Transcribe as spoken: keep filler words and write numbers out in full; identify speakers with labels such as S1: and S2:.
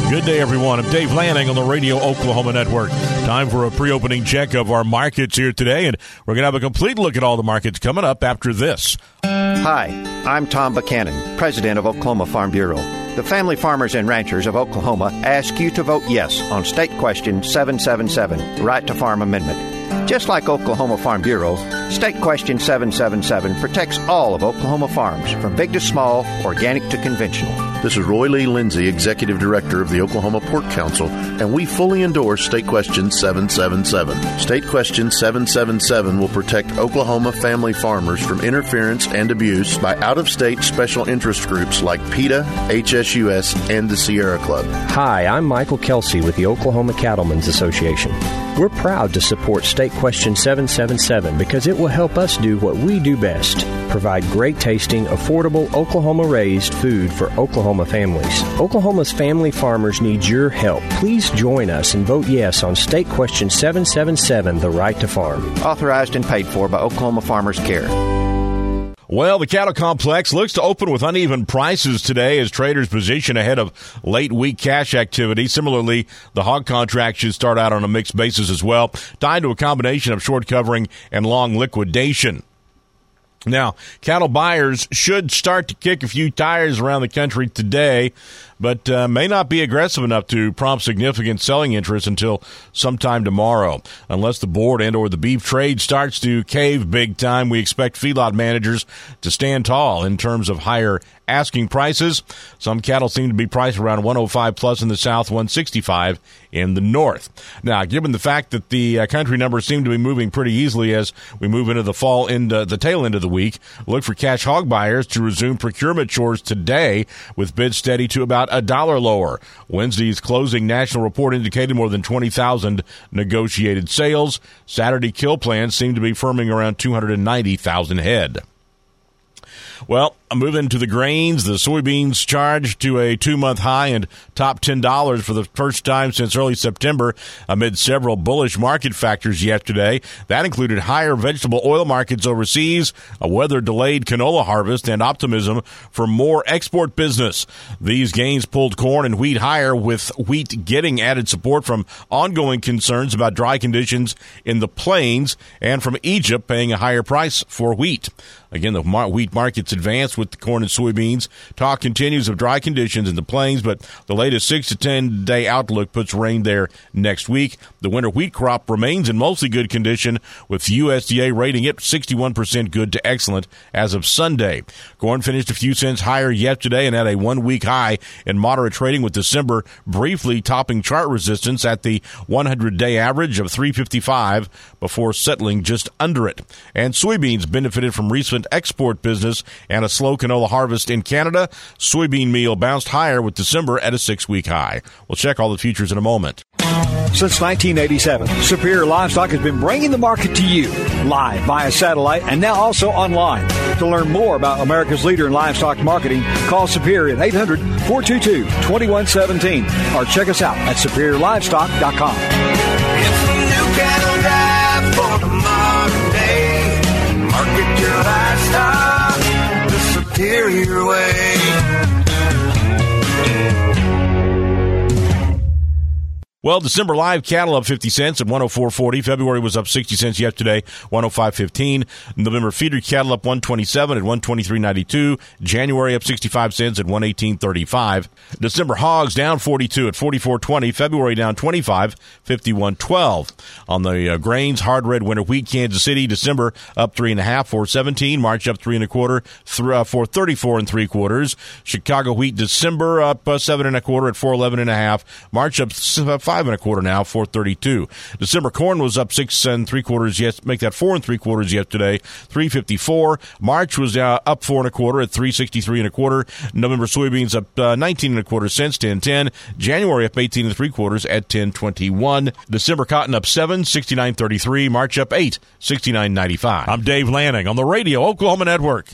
S1: Good day, everyone. I'm Dave Lanning on the Radio Oklahoma Network. Time for a pre-opening check of our markets here today, and we're going to have a complete look at all the markets coming up after this.
S2: Hi, I'm Tom Buchanan, President of Oklahoma Farm Bureau. The family farmers and ranchers of Oklahoma ask you to vote yes on State Question seven seven seven, Right to Farm Amendment. Just like Oklahoma Farm Bureau, State Question seven seven seven protects all of Oklahoma farms, from big to small, organic to conventional.
S3: This is Roy Lee Lindsay, Executive Director of the Oklahoma Pork Council, and we fully endorse State Question seven seven seven. State Question seven seven seven will protect Oklahoma family farmers from interference and abuse by out-of-state special interest groups like PETA, H S U S, and the Sierra Club.
S4: Hi, I'm Michael Kelsey with the Oklahoma Cattlemen's Association. We're proud to support State Question seven seven seven because it will help us do what we do best: provide great tasting, affordable, Oklahoma-raised food for Oklahoma families. Oklahoma's family farmers need your help. Please join us and vote yes on State Question seven seven seven, the Right to Farm.
S2: Authorized and paid for by Oklahoma Farmers Care.
S1: Well, the cattle complex looks to open with uneven prices today as traders position ahead of late week cash activity. Similarly, the hog contract should start out on a mixed basis as well, tied to a combination of short covering and long liquidation. Now, cattle buyers should start to kick a few tires around the country today, but uh, may not be aggressive enough to prompt significant selling interest until sometime tomorrow. Unless the board and or the beef trade starts to cave big time, we expect feedlot managers to stand tall in terms of higher asking prices. Some cattle seem to be priced around one oh five plus in the south, one sixty-five in the north. Now, given the fact that the uh, country numbers seem to be moving pretty easily as we move into the fall, into the tail end of the week, look for cash hog buyers to resume procurement chores today with bids steady to about a dollar lower. Wednesday's closing national report indicated more than twenty thousand negotiated sales. Saturday kill plans seem to be firming around two hundred ninety thousand head. Well, moving to the grains, the soybeans charged to a two-month high and top ten dollars for the first time since early September amid several bullish market factors yesterday. That included higher vegetable oil markets overseas, a weather-delayed canola harvest, and optimism for more export business. These gains pulled corn and wheat higher, with wheat getting added support from ongoing concerns about dry conditions in the plains and from Egypt paying a higher price for wheat. Again, the wheat markets advanced with the corn and soybeans. Talk continues of dry conditions in the plains, but the latest six to ten day outlook puts rain there next week. The winter wheat crop remains in mostly good condition, with U S D A rating it sixty-one percent good to excellent as of Sunday. Corn finished a few cents higher yesterday and at a one-week high in moderate trading, with December briefly topping chart resistance at the one hundred day average of three fifty-five before settling just under it. And soybeans benefited from recent export business and a slow canola harvest in Canada. Soybean meal bounced higher with December at a six-week high. We'll check all the futures in a moment.
S5: Since nineteen eighty-seven, Superior Livestock has been bringing the market to you, live via satellite and now also online. To learn more about America's leader in livestock marketing, call Superior at eight hundred, four two two, two one one seven or check us out at superior livestock dot com.
S6: It's a new cattle drive for the modern day. Market your livestock the Superior way.
S1: Well, December live cattle up fifty cents at one oh four forty. February was up sixty cents yesterday, one oh five fifteen. November feeder cattle up one twenty-seven at one twenty-three ninety-two. January up sixty-five cents at one eighteen thirty-five. December hogs down forty-two at forty-four twenty. February down twenty-five, fifty-one twelve. On the uh, grains, hard red winter wheat, Kansas City, December up three and a half, four seventeen. March up three and a quarter, th- uh, four thirty-four and three quarters. Chicago wheat, December up uh, seven and a quarter at four eleven and a half. March up uh, five and a quarter now, four thirty-two. December corn was up six and three quarters. Yes, make that four and three quarters yesterday, three fifty-four. March was uh, up four and a quarter at three sixty-three and a quarter. November soybeans up uh, nineteen and a quarter cents, ten ten. January up eighteen and three quarters at ten twenty-one. December cotton up seven, sixty-nine thirty-three. March up eight, sixty-nine ninety-five. I'm Dave Lanning on the Radio Oklahoma Network.